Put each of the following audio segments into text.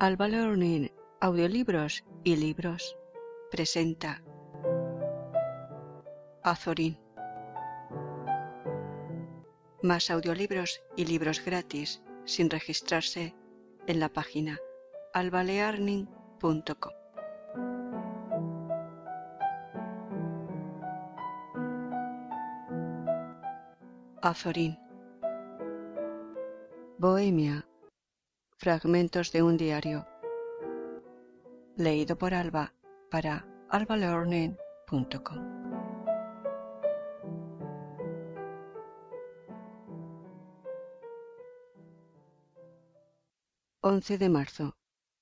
Alba Learning, audiolibros y libros, presenta Azorín. Más audiolibros y libros gratis sin registrarse en la página albalearning.com. Azorín. Bohemia. Fragmentos de un diario. Leído por Alba para albalearning.com. 11 de marzo.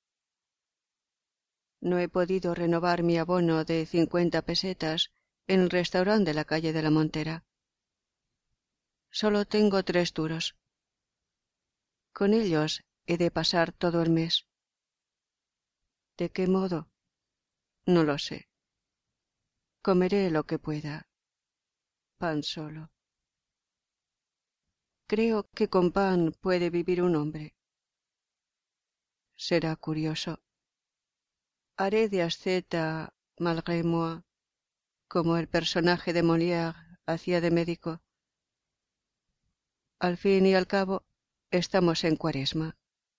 No he podido renovar mi abono de 50 pesetas en el restaurante de la calle de la Montera. Solo tengo 3 duros. Con ellos he de pasar todo el mes. ¿De qué modo? No lo sé. Comeré lo que pueda. Pan solo. Creo que con pan puede vivir un hombre. Será curioso. Haré de asceta malgré moi, como el personaje de Molière hacía de médico. Al fin y al cabo, estamos en Cuaresma.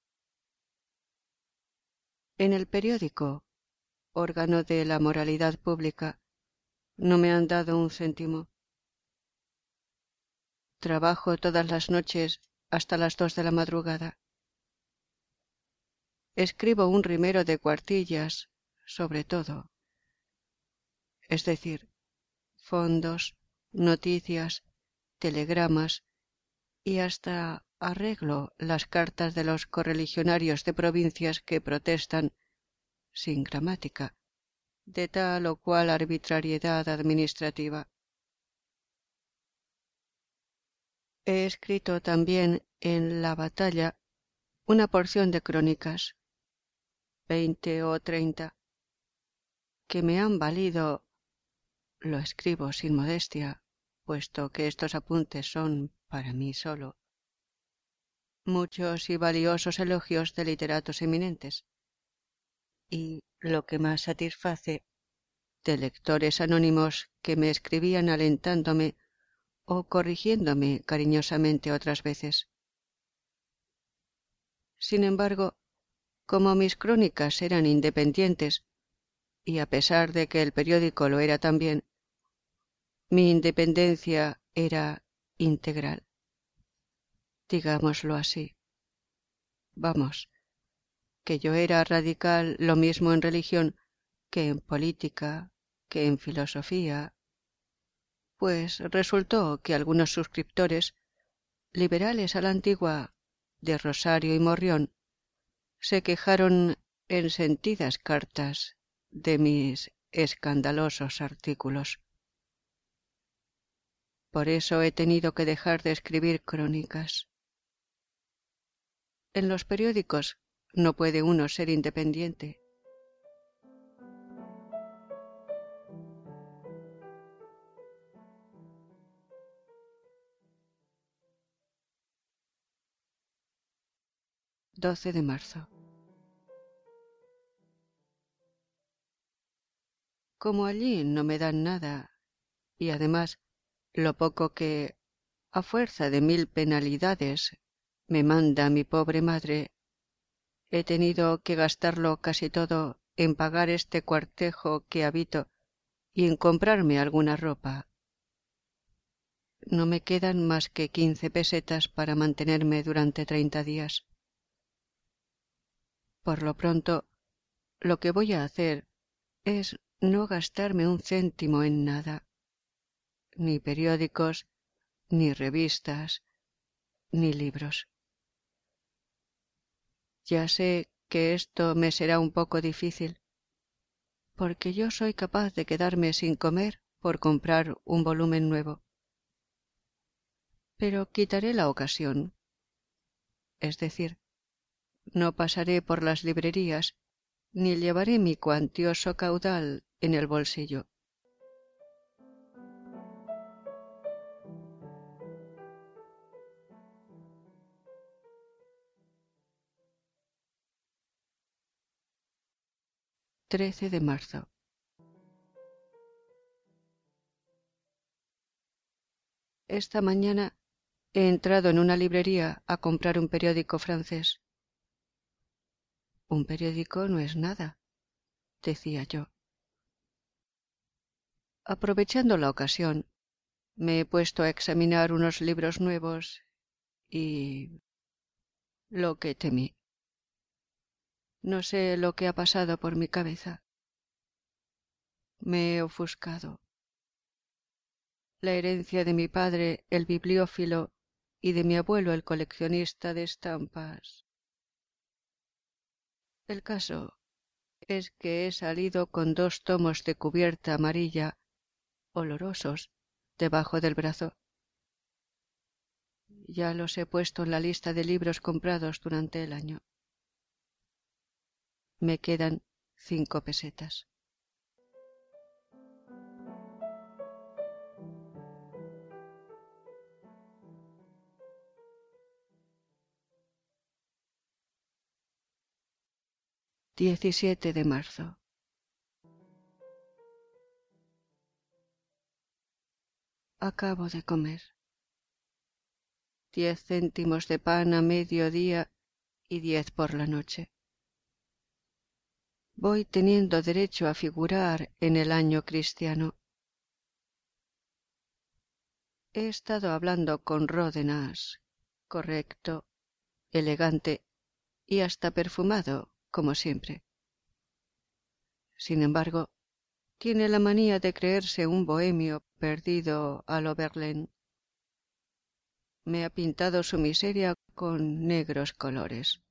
En el periódico, órgano de la moralidad pública, no me han dado un céntimo. Trabajo todas las noches hasta las 2 de la madrugada. Escribo un rimero de cuartillas, sobre todo. Es decir, fondos, noticias, telegramas y hasta arreglo las cartas de los correligionarios de provincias que protestan, sin gramática, de tal o cual arbitrariedad administrativa. He escrito también en La Batalla una porción de crónicas, 20 o 30, que me han valido, lo escribo sin modestia, puesto que estos apuntes son para mí solo, muchos y valiosos elogios de literatos eminentes, y, lo que más satisface, de lectores anónimos que me escribían alentándome o corrigiéndome cariñosamente otras veces. Sin embargo, como mis crónicas eran independientes, y a pesar de que el periódico lo era también, mi independencia era integral. Digámoslo así. Vamos, que yo era radical lo mismo en religión que en política, que en filosofía, pues resultó que algunos suscriptores, liberales a la antigua, de Rosario y Morrión, se quejaron en sentidas cartas de mis escandalosos artículos. Por eso he tenido que dejar de escribir crónicas. En los periódicos no puede uno ser independiente. «12 de marzo. Como allí no me dan nada, y además lo poco que, a fuerza de 1000 penalidades, me manda mi pobre madre, he tenido que gastarlo casi todo en pagar este cuartejo que habito y en comprarme alguna ropa. No me quedan más que 15 pesetas para mantenerme durante 30 días. Por lo pronto, lo que voy a hacer es no gastarme un céntimo en nada, ni periódicos, ni revistas, ni libros. Ya sé que esto me será un poco difícil, porque yo soy capaz de quedarme sin comer por comprar un volumen nuevo. Pero quitaré la ocasión, es decir, no pasaré por las librerías ni llevaré mi cuantioso caudal en el bolsillo. 13 de marzo. Esta mañana he entrado en una librería a comprar un periódico francés. Un periódico no es nada, decía yo. Aprovechando la ocasión, me he puesto a examinar unos libros nuevos y lo que temí. No sé lo que ha pasado por mi cabeza. Me he ofuscado. La herencia de mi padre, el bibliófilo, y de mi abuelo, el coleccionista de estampas. El caso es que he salido con 2 tomos de cubierta amarilla, olorosos, debajo del brazo. Ya los he puesto en la lista de libros comprados durante el año. Me quedan 5 pesetas. (17 de marzo). Acabo de comer. 10 céntimos de pan a mediodía y 10 por la noche. Voy teniendo derecho a figurar en el año cristiano. He estado hablando con Ródenas, correcto, elegante y hasta perfumado, como siempre. Sin embargo, tiene la manía de creerse un bohemio perdido a lo Verlaine. Me ha pintado su miseria con negros colores.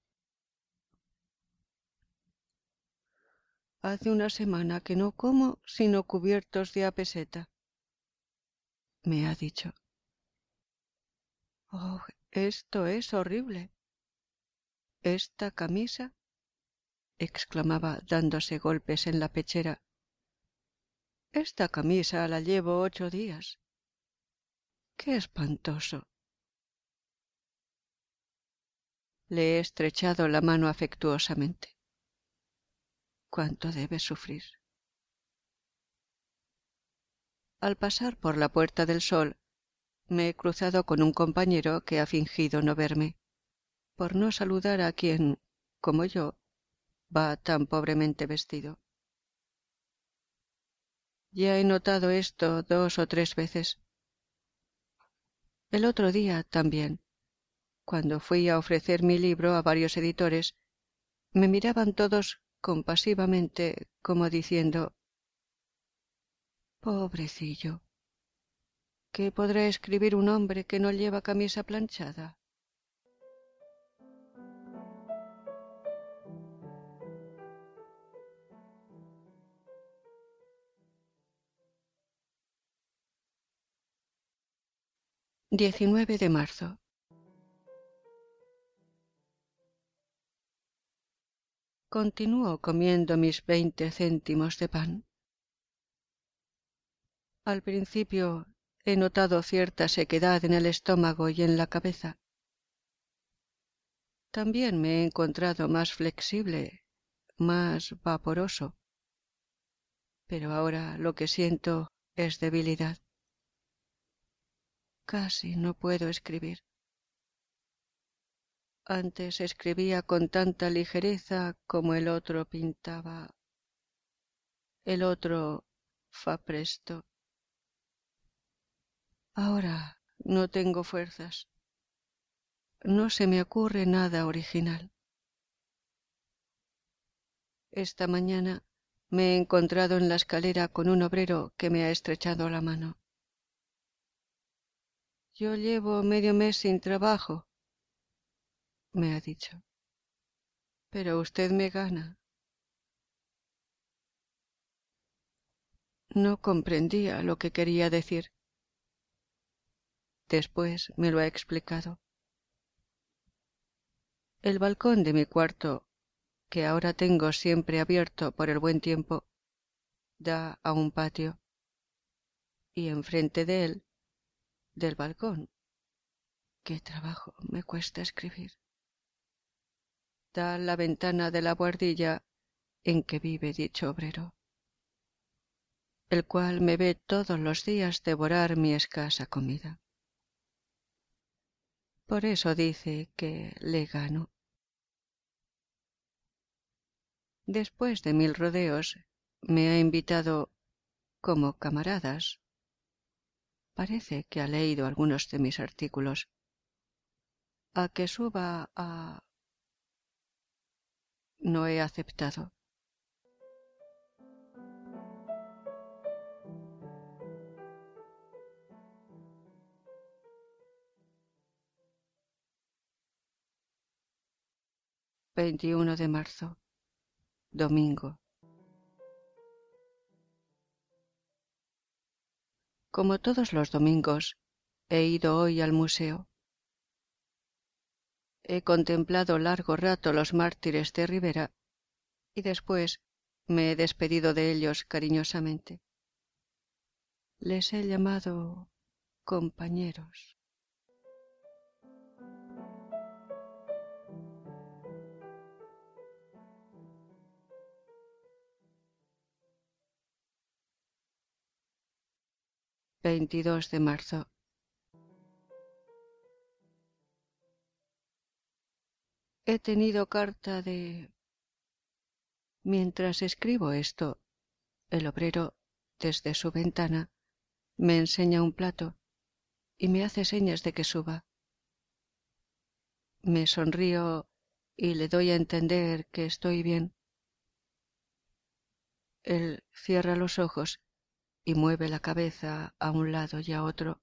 Hace una semana que no como sino cubiertos de apeseta, me ha dicho. Oh, esto es horrible. ¿Esta camisa? Exclamaba dándose golpes en la pechera. Esta camisa la llevo 8 días. ¡Qué espantoso! Le he estrechado la mano afectuosamente. ¿Cuánto debe sufrir? Al pasar por la Puerta del Sol, me he cruzado con un compañero que ha fingido no verme, por no saludar a quien, como yo, va tan pobremente vestido. Ya he notado esto 2 o 3 veces. El otro día también, cuando fui a ofrecer mi libro a varios editores, me miraban todos compasivamente, como diciendo: «Pobrecillo, ¿qué podrá escribir un hombre que no lleva camisa planchada?». (19 de marzo). Continúo comiendo mis 20 céntimos de pan. Al principio he notado cierta sequedad en el estómago y en la cabeza. También me he encontrado más flexible, más vaporoso, pero ahora lo que siento es debilidad. Casi no puedo escribir. Antes escribía con tanta ligereza como el otro pintaba. El otro fa presto. Ahora no tengo fuerzas. No se me ocurre nada original. Esta mañana me he encontrado en la escalera con un obrero que me ha estrechado la mano. «Yo llevo medio mes sin trabajo», me ha dicho, «pero usted me gana». No comprendía lo que quería decir. Después me lo ha explicado. El balcón de mi cuarto, que ahora tengo siempre abierto por el buen tiempo, da a un patio, y enfrente de él, del balcón, qué trabajo me cuesta escribir, da la ventana de la buhardilla en que vive dicho obrero, el cual me ve todos los días devorar mi escasa comida. Por eso dice que le gano. Después de 1000 rodeos, me ha invitado como camaradas. Parece que ha leído algunos de mis artículos. A que suba a... No he aceptado. –21 de marzo, domingo. Como todos los domingos, he ido hoy al museo. He contemplado largo rato los mártires de Rivera y después me he despedido de ellos cariñosamente. Les he llamado compañeros. –22 de marzo. He tenido carta de... Mientras escribo esto, el obrero, desde su ventana, me enseña un plato y me hace señas de que suba. Me sonrío y le doy a entender que estoy bien. Él cierra los ojos y mueve la cabeza a un lado y a otro.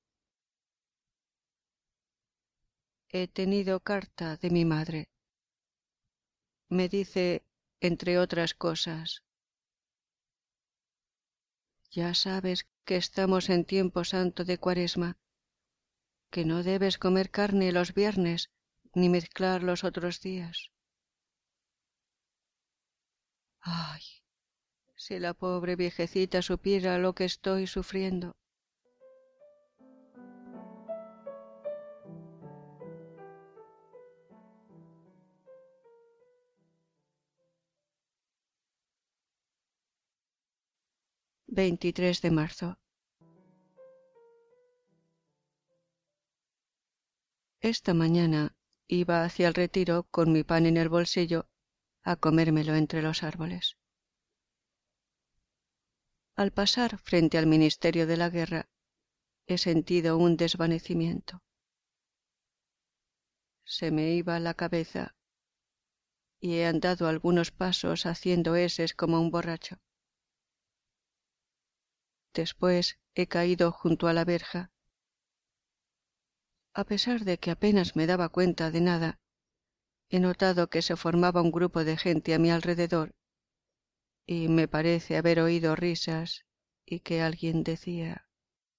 He tenido carta de mi madre. Me dice, entre otras cosas, ya sabes que estamos en tiempo santo de Cuaresma, que no debes comer carne los viernes ni mezclar los otros días. Ay, si la pobre viejecita supiera lo que estoy sufriendo. –23 de marzo. Esta mañana iba hacia el retiro con mi pan en el bolsillo a comérmelo entre los árboles. Al pasar frente al Ministerio de la Guerra, he sentido un desvanecimiento. Se me iba la cabeza y he andado algunos pasos haciendo eses como un borracho. Después he caído junto a la verja. A pesar de que apenas me daba cuenta de nada, he notado que se formaba un grupo de gente a mi alrededor y me parece haber oído risas y que alguien decía: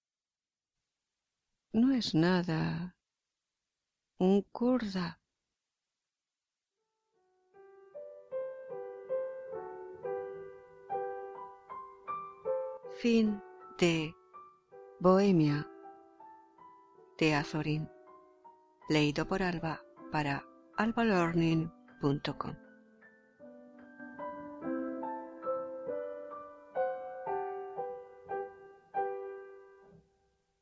«No es nada, un kurda». Fin de Bohemia de Azorín, leído por Alba para albalearning.com.